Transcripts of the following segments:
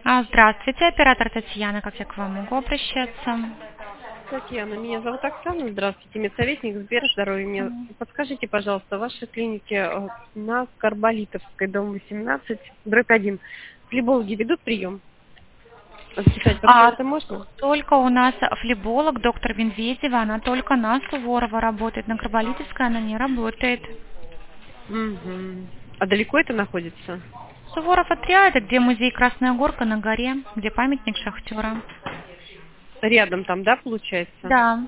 Здравствуйте, оператор Татьяна, как я к вам могу обращаться? Татьяна, меня зовут Оксана. Здравствуйте, медсоветник Сберздоровья. Мне подскажите, пожалуйста, в вашей клинике на Карболитовской, дом 18, дробь 1. Флебологи ведут прием? Записать пациента можно? Только у нас флеболог, доктор Винведева, она только на Суворова работает, на Карболитовской она не работает. Угу. А далеко это находится? Суворов отряд, это где музей Красная Горка на горе, где памятник шахтера. Рядом там, да, получается? Да.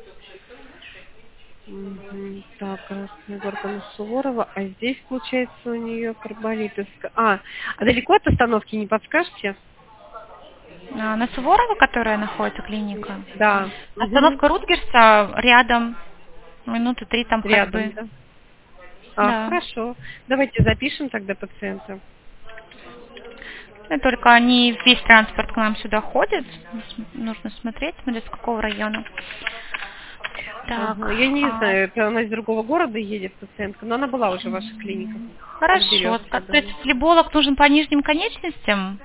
Угу. Так, Красная Горка на Суворова, а здесь, получается, у нее Карболитовская. А далеко от остановки, не подскажете? На Суворова, которая находится клиника? Да. Остановка Рутгерса рядом, минуты 3 там Рядом, ходьбы. да? Да. Хорошо. Давайте запишем тогда пациента. Только не весь транспорт к нам сюда ходит. Нужно смотреть, с какого района. Так. Ага. Я не знаю, это она из другого города едет пациентка, но она была уже в вашей клинике. Хорошо. Разберемся, То есть думаю. флеболог нужен по нижним конечностям?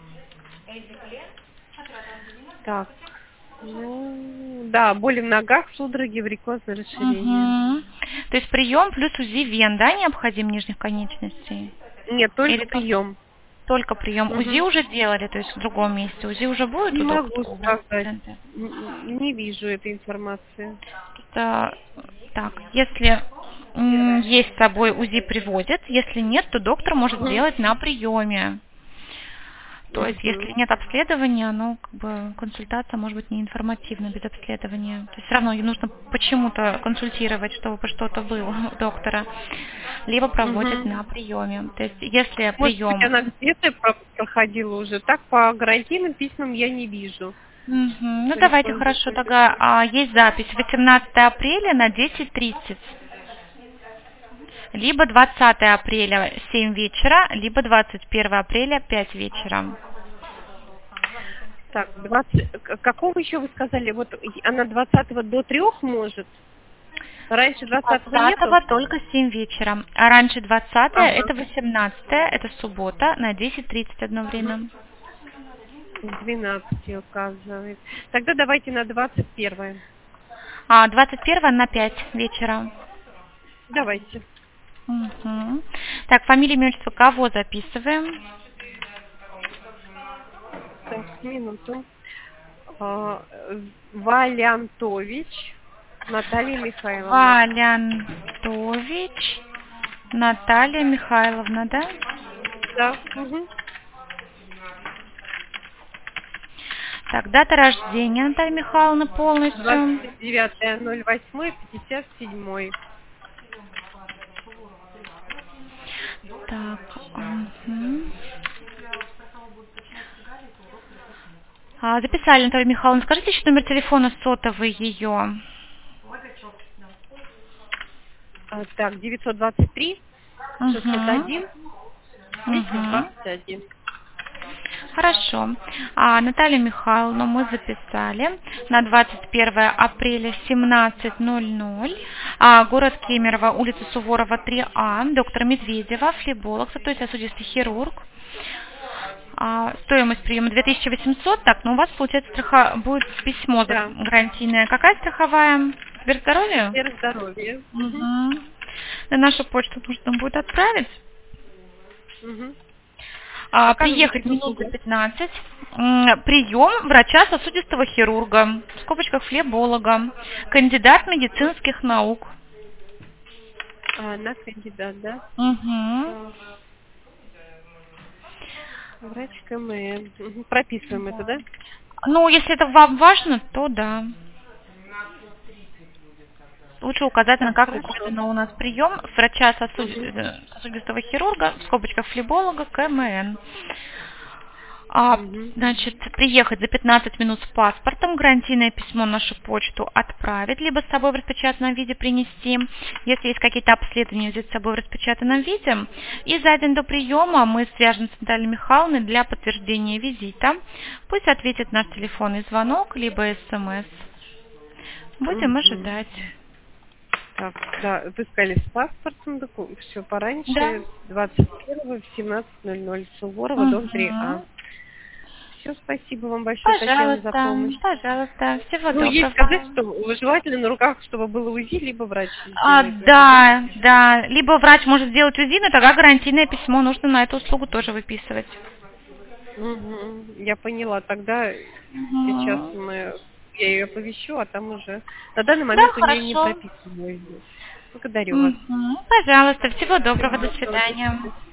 Так. Ну, да, боли в ногах, судороги, варикозное расширение. Угу. То есть прием плюс УЗИ вен, да, необходим нижних конечностей? Нет, только Или прием. только прием? УЗИ Угу. уже делали, то есть в другом месте. УЗИ уже будет Не у могу доктора? У вас в сказать. центре? Не вижу этой информации. Это, так, если есть с собой УЗИ приводит, если нет, то доктор может Угу. сделать на приеме. То есть, если Угу. нет обследования, ну, как бы консультация может быть неинформативна без обследования. То есть все равно ей нужно почему-то консультировать, чтобы что-то было у доктора. Либо проводят Угу. на приеме. То есть, если Может быть, прием... она где-то проходила уже. Так по гарантийным письмам я не вижу. Ну, давайте, хорошо, Корреспонденции. тогда есть запись 18 апреля на 10:30. Либо 20 апреля 7 вечера, либо 21 апреля 5 вечера. Так, 20, какого еще вы сказали? Вот она 20 до 3 может? Раньше 20 нету? 20 только 7 вечера. А раньше 20 Ага. это 18 это суббота на 10:30 одно время. 12 указывает. Тогда давайте на 21. А 21 на 5 вечера. Давайте. Угу. Так, фамилия, имя, отчество кого записываем? Так, минуту. Валянтович Наталья Михайловна. Валянтович Наталья Михайловна, да? Да. Угу. Так, дата рождения Натальи Михайловны полностью. 29.08.57. Так, угу. Записали, Наталья Михайловна. Скажите еще номер телефона сотовый ее. Так, 923 601 Угу. 221. Хорошо. Наталью Михайловну мы записали на 21 апреля 17:00. Город Кемерово, улица Суворова, 3А. Доктор Медведева, флеболог, то есть сосудистый хирург. Стоимость приема 2800. Так, ну у вас, получается, будет письмо Да. гарантийное. Какая страховая? Сберздоровье? Сберздоровье. Угу. На нашу почту нужно будет отправить. Угу. Приехать минут за 15. Прием врача сосудистого хирурга, в скобочках флеболога, кандидат медицинских наук. На кандидат, да? Угу. Врач КМН. Угу. Прописываем это, да? Ну, если это вам важно, то да. Лучше указать, на Так, как хорошо. указано у нас прием врача сосудистого хирурга, в скобочках флеболога, КМН. Угу. Значит, приехать за 15 минут с паспортом, гарантийное письмо на нашу почту отправить, либо с собой в распечатанном виде принести. Если есть какие-то обследования, взять с собой в распечатанном виде. И за день до приема мы свяжем с Натальей Михайловной для подтверждения визита. Пусть ответит наш телефонный звонок, либо СМС. Будем ожидать. Так, да, вы сказали с паспортом, все пораньше, Да. 21 в 17:00, Суворова, дом 3А. Все, спасибо вам большое, Татьяна, за помощь. Пожалуйста. Всего Ну, ей доброго. сказать, что желательно на руках, чтобы было УЗИ, либо врач сделает. Да. Либо врач может сделать УЗИ, но тогда гарантийное письмо нужно на эту услугу тоже выписывать. Я поняла. Тогда сейчас я ее оповещу, а там уже... На данный момент у нее не хорошо. прописано УЗИ. Благодарю вас. Пожалуйста. Всего доброго. До свидания.